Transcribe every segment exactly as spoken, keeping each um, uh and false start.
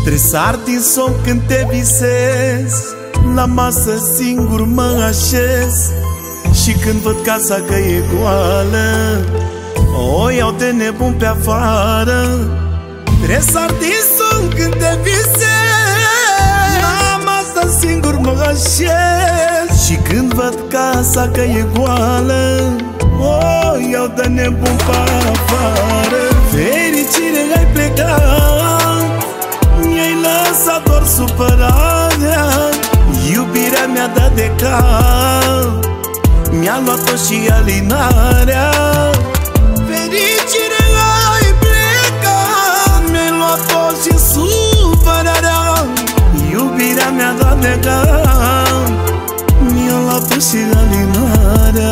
Tresar din somn când te visez, la masă singur mă așez, și când văd casa că e goală, o iau de nebun pe afară. Tresar din somn când te visez, la masă singur mă așez, și când văd casa că e goală, o iau de nebun pe afară. Fericire, ai plecat, mi-ai lăsat doar supărarea, iubirea mi-a dat de cap, mi-a luat-o și alinarea. Fericire, ai plecat, mi-ai luat-o și supărarea, iubirea mi-a dat de cap, mi-a luat-o și alinarea.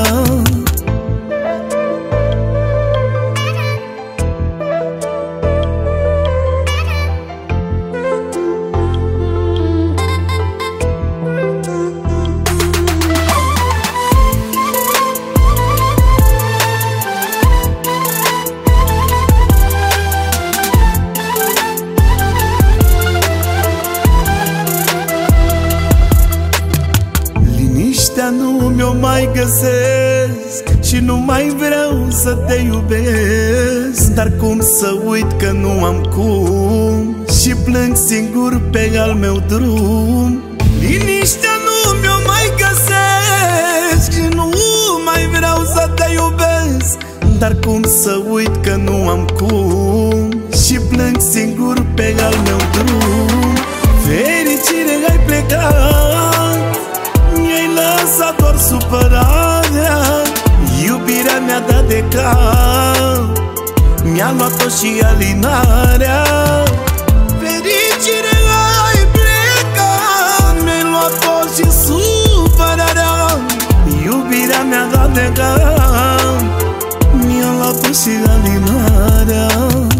Nu mi-o mai găsesc și nu mai vreau să te iubesc, dar cum să uit că nu am cum, și plâng singur pe al meu drum. Liniștea nu mi-o mai găsesc și nu mai vreau să te iubesc, dar cum să uit că nu am cum, și plâng singur pe al meu drum. Fericire, ai plecat, mi-ai lăsat doar supărarea, iubirea mi-a dat de cap, mi-a luat-o și alinarea. Fericire, ai plecat, mi-ai luat-o și supărarea, iubirea mi-a dat de cap, mi-a luat-o și alinarea.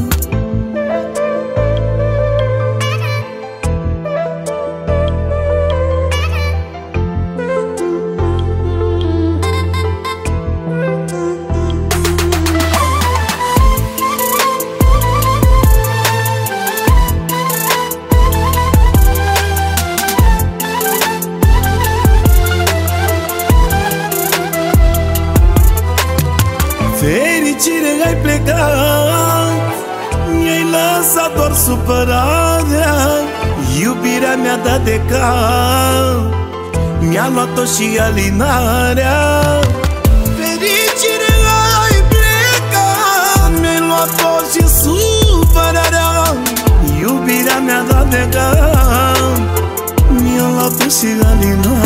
Fericire, ai plecat, mi-ai lăsat doar supărarea, iubirea mi-a dat de cap, mi-a luat-o și alinarea. Fericire, ai plecat, mi-ai luat-o și supărarea, iubirea mi-a dat de cap, mi-a luat-o și alinarea.